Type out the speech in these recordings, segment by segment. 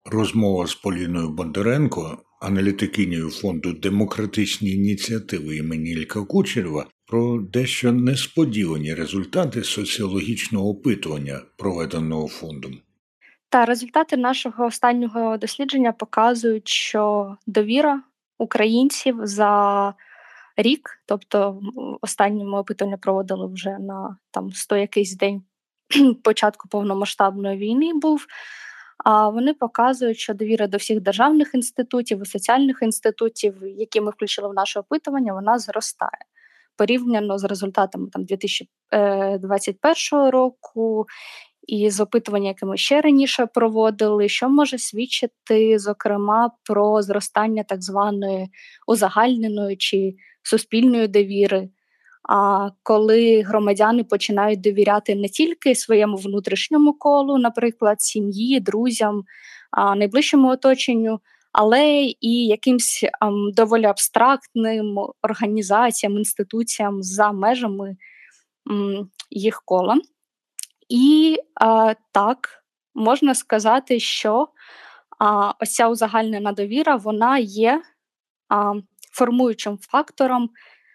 Розмова з Поліною Бондаренко, аналітикинею фонду «Демократичні ініціативи» імені Ілька Кучерєва, про дещо несподівані результати соціологічного опитування, проведеного фондом. Та результати нашого останнього дослідження показують, що довіра українців за рік, тобто останнє опитування проводили вже на 100 якийсь день початку повномасштабної війни був. А вони показують, що довіра до всіх державних інститутів і соціальних інститутів, які ми включили в наше опитування, вона зростає. Порівняно з результатами 2021 року і з опитування, яке ми ще раніше проводили, що може свідчити, зокрема, про зростання так званої узагальненої чи суспільної довіри. А коли громадяни починають довіряти не тільки своєму внутрішньому колу, наприклад, сім'ї, друзям, найближчому оточенню, але і якимсь доволі абстрактним організаціям, інституціям за межами їх кола. І так, можна сказати, що ось ця узагальнена довіра, вона є формуючим фактором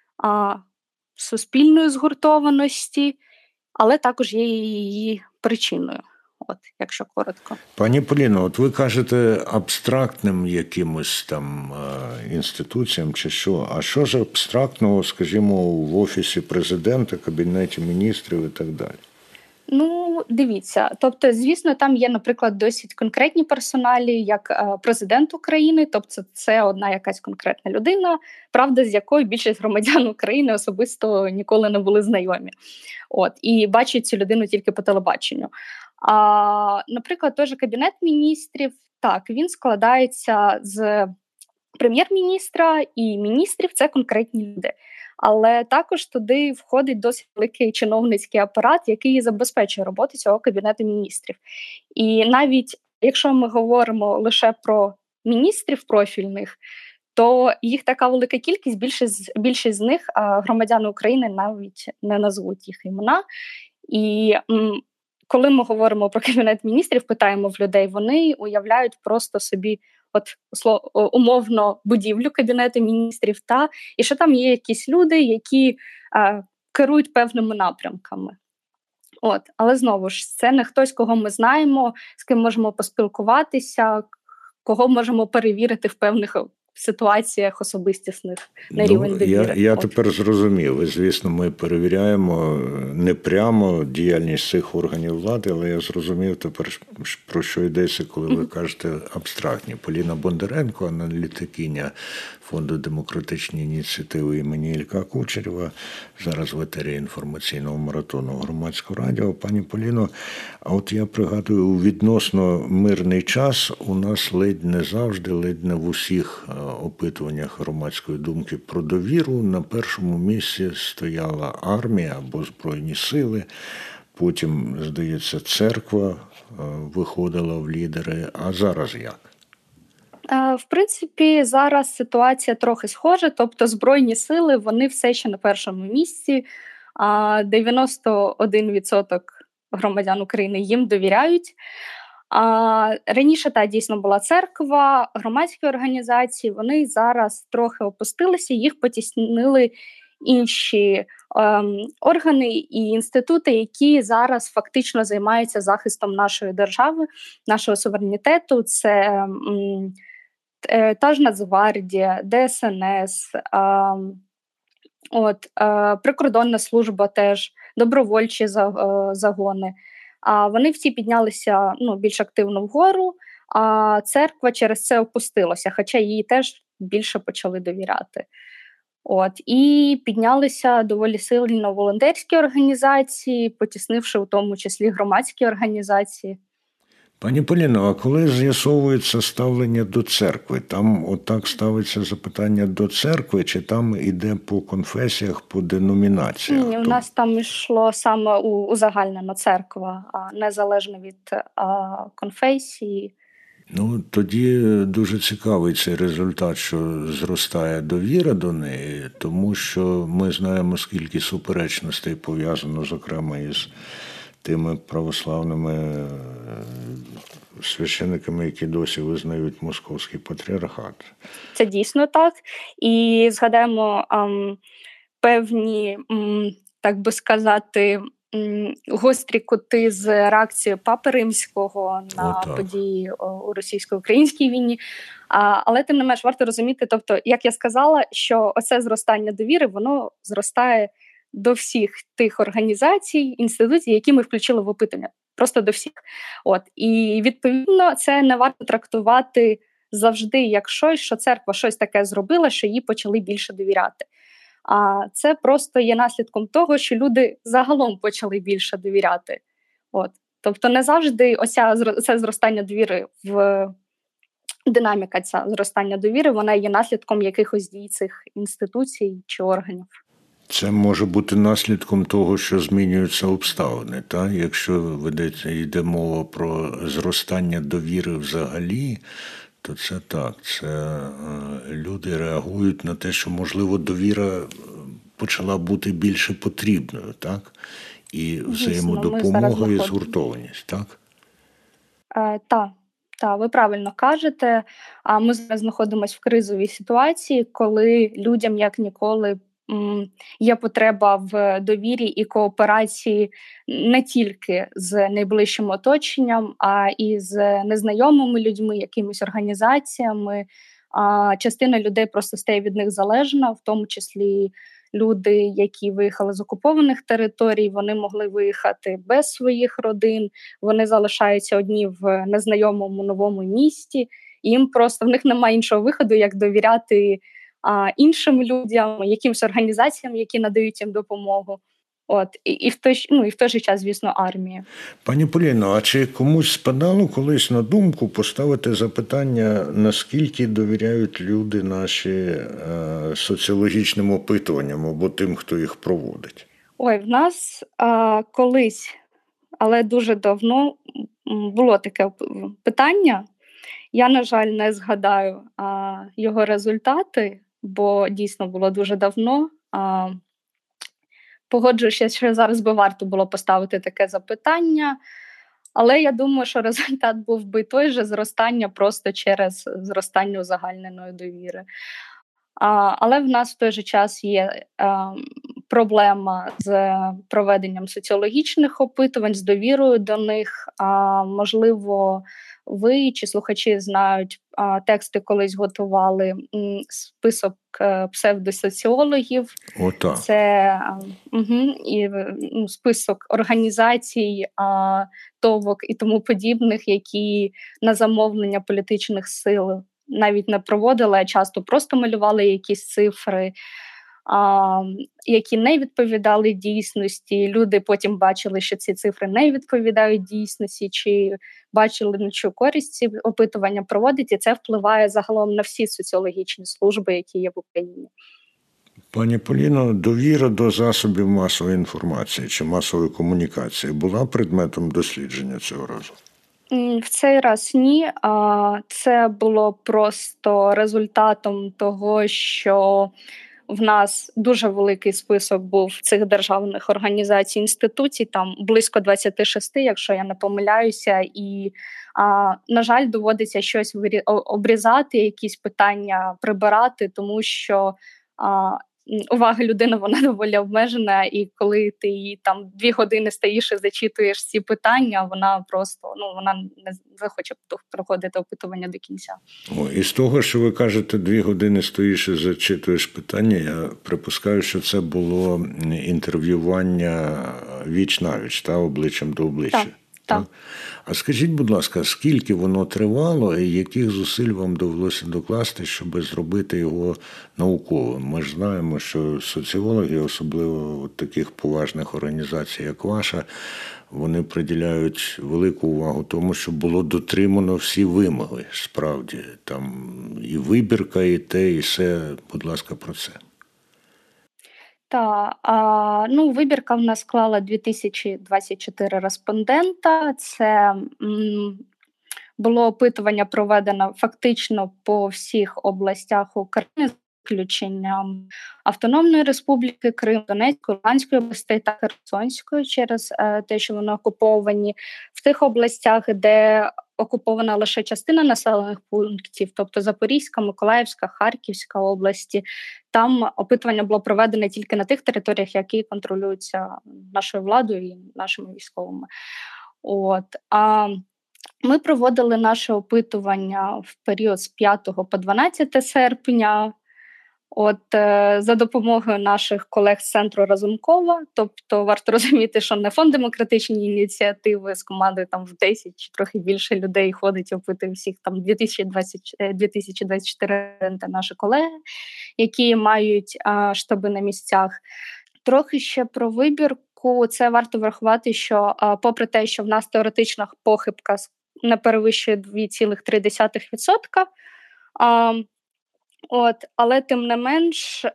суспільної згуртованості, але також є її причиною, якщо коротко. Пані Поліно, ви кажете абстрактним якимось інституціям чи що? А що ж абстрактного, скажімо, в Офісі Президента, Кабінеті міністрів і так далі? Дивіться, тобто, звісно, там є, наприклад, досить конкретні персоналі, як президент України, тобто це одна якась конкретна людина, правда, з якою більшість громадян України особисто ніколи не були знайомі. І бачать цю людину тільки по телебаченню. Наприклад, той же Кабінет міністрів, так, він складається з прем'єр-міністра і міністрів, це конкретні люди. Але також туди входить досить великий чиновницький апарат, який забезпечує роботу цього Кабінету міністрів. І навіть якщо ми говоримо лише про міністрів профільних, то їх така велика кількість, більшість з них громадяни України навіть не назвуть їх імена. І коли ми говоримо про Кабінет міністрів, питаємо в людей, вони уявляють просто собі умовно будівлю Кабінету міністрів, і що там є якісь люди, які керують певними напрямками. Але знову ж, це не хтось, кого ми знаємо, з ким можемо поспілкуватися, кого можемо перевірити в певних ситуаціях особистісних на рівень довіри. Я тепер зрозумів. Звісно, ми перевіряємо не прямо діяльність цих органів влади, але я зрозумів тепер, про що йдеться, коли ви кажете абстрактні. Поліна Бондаренко, аналітикиня фонду «Демократичні ініціативи» імені Ілька Кучерєва, зараз в етері інформаційного маратону Громадського радіо. Пані Поліно, я пригадую, у відносно мирний час у нас ледь не завжди, ледь не в усіх опитуваннях громадської думки про довіру на першому місці стояла армія або Збройні сили, потім, здається, церква виходила в лідери. А зараз як? В принципі, зараз ситуація трохи схожа, тобто Збройні сили, вони все ще на першому місці, 91% громадян України їм довіряють. Раніше, дійсно була церква, громадські організації, вони зараз трохи опустилися, їх потіснили інші органи і інститути, які зараз фактично займаються захистом нашої держави, нашого суверенітету. Це та ж Нацгвардія, ДСНС, прикордонна служба теж, добровольчі загони. Вони всі піднялися більш активно вгору, а церква через це опустилася, хоча їй теж більше почали довіряти. І піднялися доволі сильно волонтерські організації, потіснивши у тому числі громадські організації. Пані Поліно, а коли з'ясовується ставлення до церкви, там отак ставиться запитання до церкви, чи там іде по конфесіях, по деномінаціях? Ні, у нас там йшло саме узагальнена церква, незалежно від конфесії. Тоді дуже цікавий цей результат, що зростає довіра до неї, тому що ми знаємо, скільки суперечностей пов'язано, зокрема, із тими православними священиками, які досі визнають московський патріархат. Це дійсно так. І згадаємо певні, так би сказати, гострі кути з реакцією Папи Римського на події у російсько-українській війні. Але тим не менш варто розуміти, тобто, як я сказала, що оце зростання довіри, воно зростає до всіх тих організацій, інституцій, які ми включили в опитування. Просто до всіх. І відповідно це не варто трактувати завжди як щось, що церква щось таке зробила, що їй почали більше довіряти. А це просто є наслідком того, що люди загалом почали більше довіряти. Тобто не завжди це зростання довіри динаміка ця зростання довіри, вона є наслідком якихось дій цих інституцій чи органів. Це може бути наслідком того, що змінюються обставини. Так? Якщо йде мова про зростання довіри взагалі, то це так. Це люди реагують на те, що, можливо, довіра почала бути більше потрібною, так? І взаємодопомога і згуртованість, так? Так, ви правильно кажете. Ми зараз знаходимося в кризовій ситуації, коли людям, як ніколи, є потреба в довірі і кооперації не тільки з найближчим оточенням, а і з незнайомими людьми, якимись організаціями. Частина людей просто стає від них залежна, в тому числі люди, які виїхали з окупованих територій, вони могли виїхати без своїх родин, вони залишаються одні в незнайомому новому місті, і їм просто в них немає іншого виходу, як довіряти іншим людям, якимось організаціям, які надають їм допомогу. І в той же час, звісно, армії. Пані Поліно, а чи комусь спадало колись на думку поставити запитання, наскільки довіряють люди наші соціологічним опитуванням або тим, хто їх проводить? В нас колись, але дуже давно, було таке питання. Я, на жаль, не згадаю його результати, бо дійсно було дуже давно. Погоджуюся, що зараз би варто було поставити таке запитання, але я думаю, що результат був би той же зростання просто через зростання узагальненої довіри. Але в нас в той же час є проблема з проведенням соціологічних опитувань, з довірою до них. Можливо, ви чи слухачі знають, тексти колись готували список псевдосоціологів. Це список організацій, ТОВок і тому подібних, які на замовлення політичних сил навіть не проводили, а часто просто малювали якісь цифри, які не відповідали дійсності. Люди потім бачили, що ці цифри не відповідають дійсності, чи бачили, на що користь ці опитування проводять, і це впливає загалом на всі соціологічні служби, які є в Україні. Пані Поліно, довіра до засобів масової інформації чи масової комунікації була предметом дослідження цього разу? В цей раз ні. Це було просто результатом того, що в нас дуже великий список був цих державних організацій, інституцій, там близько 26, якщо я не помиляюся, і, на жаль, доводиться щось обрізати, якісь питання прибирати, тому що увага людини, вона доволі обмежена, і коли ти її там 2 години стоїш і зачитуєш ці питання, вона просто вона не захоче проходити опитування до кінця. І з того, що ви кажете, 2 години стоїш і зачитуєш питання, я припускаю, що це було інтерв'ювання віч-навіч, обличчям до обличчя. Так. А скажіть, будь ласка, скільки воно тривало і яких зусиль вам довелося докласти, щоб зробити його науковим? Ми ж знаємо, що соціологи, особливо таких поважних організацій, як ваша, вони приділяють велику увагу тому, щоб було дотримано всі вимоги, справді. Там і вибірка, і те, і все. Будь ласка, про це. Вибірка в нас склала 2024 респондента. Це було опитування проведено фактично по всіх областях України. виключенням Автономної Республіки Крим, Донецької, Луганської областей та Херсонської через те, що вони окуповані. В тих областях, де окупована лише частина населених пунктів, тобто Запорізька, Миколаївська, Харківська області, там опитування було проведене тільки на тих територіях, які контролюються нашою владою і нашими військовими. Ми проводили наше опитування в період з 5 по 12 серпня. За допомогою наших колег з центру Разумкова, тобто варто розуміти, що не фонд демократичні ініціативи з командою там в 10 чи трохи більше людей ходить і опитує всіх там 2024 наші колеги, які мають штаби на місцях. Трохи ще про вибірку. Це варто врахувати, що попри те, що в нас теоретична похибка не перевищує 2,3%, але тим не менш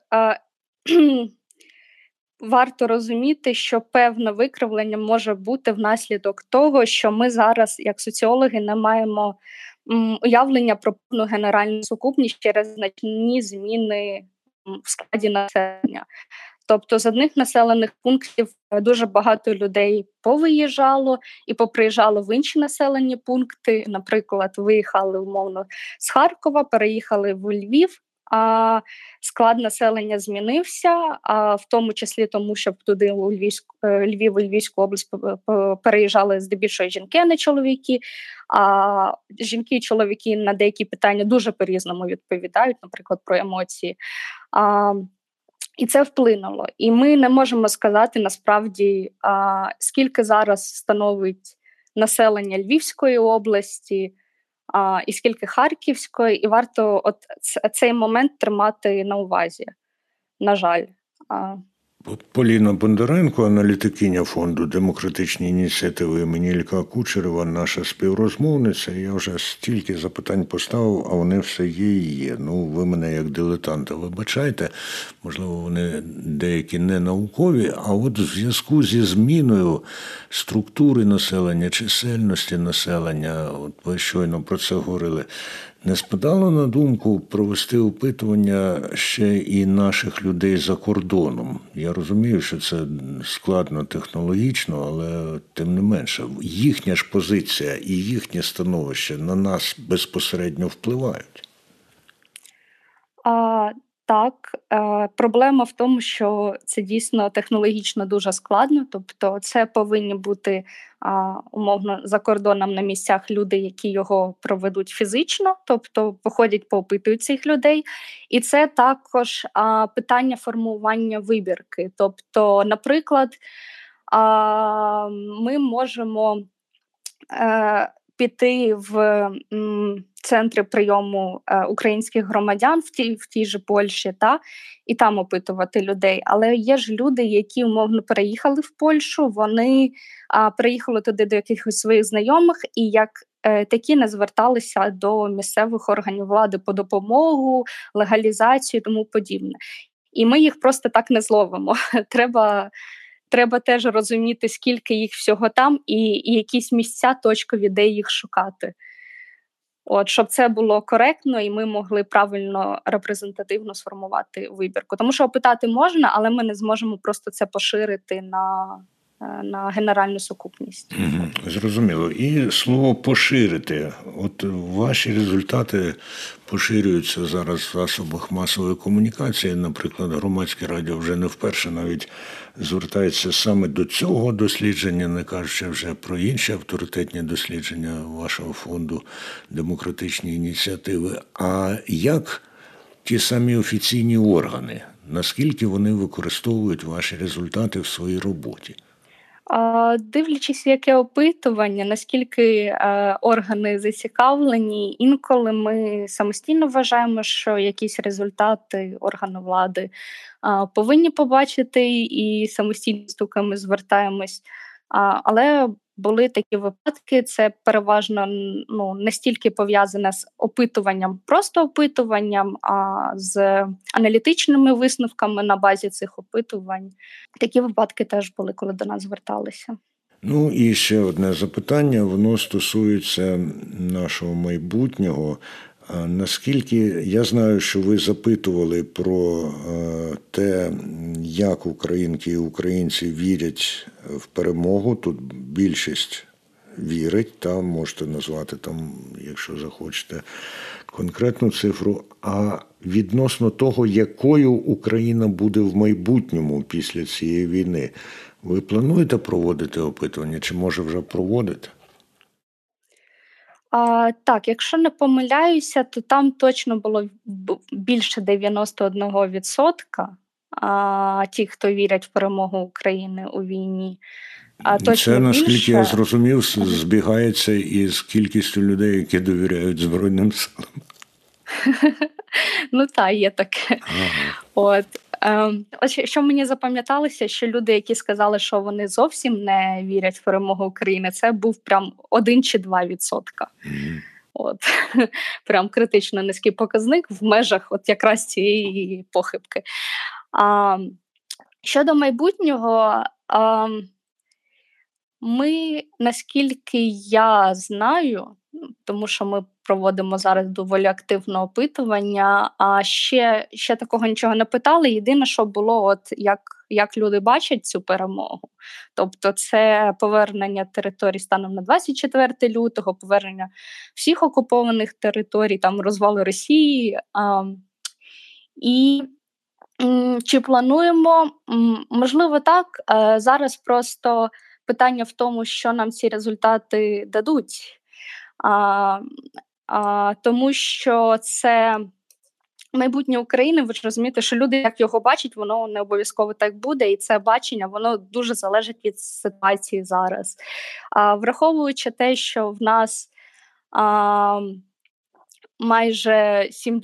варто розуміти, що певне викривлення може бути внаслідок того, що ми зараз, як соціологи, не маємо уявлення про повну генеральну сукупність через значні зміни в складі населення. Тобто з одних населених пунктів дуже багато людей повиїжджало і поприїжджало в інші населені пункти. Наприклад, виїхали умовно з Харкова, переїхали в Львів, а склад населення змінився, в тому числі тому, що туди у Львів і Львівську область переїжджали здебільшого жінки, а не чоловіки. А жінки і чоловіки на деякі питання дуже по-різному відповідають, наприклад, про емоції. І це вплинуло. І ми не можемо сказати насправді, скільки зараз становить населення Львівської області, і скільки Харківської, і варто цей момент тримати на увазі, на жаль. Поліна Бондаренко, аналітикиня фонду демократичні ініціативи імені Ілька Кучерєва, наша співрозмовниця. Я вже стільки запитань поставив, а вони все є і є. Ви мене як дилетанта вибачайте, можливо, вони деякі не наукові, а в зв'язку зі зміною структури населення, чисельності населення, ви щойно про це говорили, не спадало на думку провести опитування ще і наших людей за кордоном? Я розумію, що це складно технологічно, але тим не менше, їхня ж позиція і їхнє становище на нас безпосередньо впливають. Так, проблема в тому, що це дійсно технологічно дуже складно, тобто це повинні бути умовно за кордоном на місцях люди, які його проведуть фізично, тобто походять, поопитують цих людей. І це також питання формування вибірки. Тобто, наприклад, ми можемо піти в центри прийому українських громадян в тій же Польщі, і там опитувати людей. Але є ж люди, які умовно переїхали в Польщу, вони приїхали туди до якихось своїх знайомих, і як такі не зверталися до місцевих органів влади по допомогу, легалізацію і тому подібне. І ми їх просто так не зловимо. Треба теж розуміти, скільки їх всього там, і якісь місця точкові, де їх шукати. Щоб це було коректно, і ми могли правильно, репрезентативно сформувати вибірку. Тому що опитати можна, але ми не зможемо просто це поширити на генеральну сукупність. Зрозуміло. І слово «поширити». Ваші результати поширюються зараз в засобах масової комунікації. Наприклад, Громадське радіо вже не вперше навіть звертається саме до цього дослідження, не кажучи вже про інші авторитетні дослідження вашого фонду демократичні ініціативи. А як ті самі офіційні органи, наскільки вони використовують ваші результати в своїй роботі? Дивлячись, яке опитування, наскільки органи зацікавлені, інколи ми самостійно вважаємо, що якісь результати органи влади повинні побачити, і самостійно стуками звертаємось. Але були такі випадки, це переважно не стільки пов'язане з опитуванням, просто опитуванням, а з аналітичними висновками на базі цих опитувань. Такі випадки теж були, коли до нас зверталися. І ще одне запитання, воно стосується нашого майбутнього. Наскільки я знаю, що ви запитували про те, як українки і українці вірять в перемогу. Тут більшість вірить, там можете назвати, там, якщо захочете, конкретну цифру. А відносно того, якою Україна буде в майбутньому після цієї війни, ви плануєте проводити опитування, чи може вже проводите? Так, якщо не помиляюся, то там точно було більше 91% ті, хто вірять в перемогу України у війні. Точно це, наскільки більше. я зрозумів, збігається із кількістю людей, які довіряють Збройним силам. Ну так, є таке. От. Ось що мені запам'яталося, що люди, які сказали, що вони зовсім не вірять в перемогу України, це був прям 1 чи 2%. От. Прям критично низький показник в межах от якраз цієї похибки. Щодо майбутнього, ми, наскільки я знаю, тому що ми проводимо зараз доволі активне опитування, а ще такого нічого не питали. Єдине, що було, от як люди бачать цю перемогу. Тобто це повернення територій станом на 24 лютого, повернення всіх окупованих територій, там розвалу Росії. І чи плануємо? Можливо, так. Зараз просто питання в тому, що нам ці результати дадуть. Тому що це майбутнє України, ви ж розумієте, що люди, як його бачать, воно не обов'язково так буде, і це бачення, воно дуже залежить від ситуації зараз. Враховуючи те, що в нас майже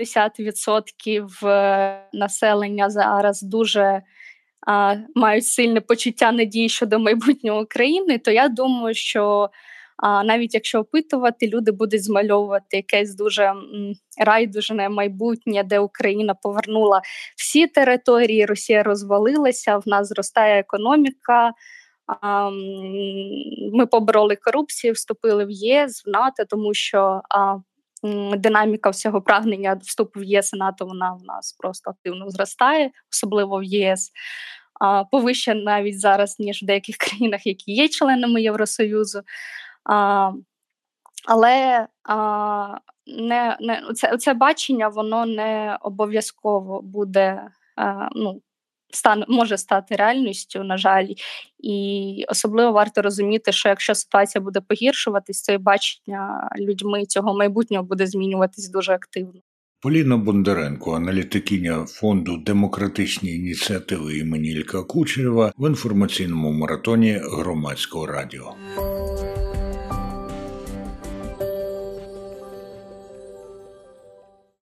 70% населення зараз дуже мають сильне почуття надії щодо майбутнього України, то я думаю, що навіть якщо опитувати, люди будуть змальовувати якесь дуже райдужне майбутнє, де Україна повернула всі території, Росія розвалилася, в нас зростає економіка, ми побороли корупцію, вступили в ЄС, в НАТО, тому що динаміка всього прагнення вступу в ЄС і НАТО, вона в нас просто активно зростає, особливо в ЄС. Повище навіть зараз, ніж в деяких країнах, які є членами Євросоюзу. Але це бачення, воно не обов'язково буде, може стати реальністю, на жаль. І особливо варто розуміти, що якщо ситуація буде погіршуватись, то і бачення людьми цього майбутнього буде змінюватись дуже активно. Поліна Бондаренко, аналітикиня фонду «Демократичні ініціативи» імені Ілька Кучерєва в інформаційному маратоні Громадського радіо.